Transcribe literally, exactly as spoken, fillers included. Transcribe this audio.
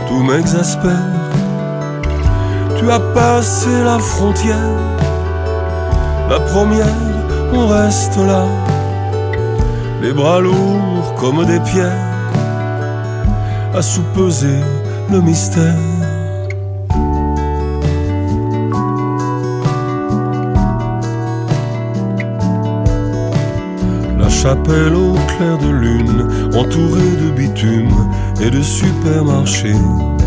tout m'exaspère. Tu as passé la frontière, la première, on reste là, les bras lourds comme des pierres, à soupeser le mystère. La chapelle au clair de lune, entourée de bitume et de supermarchés.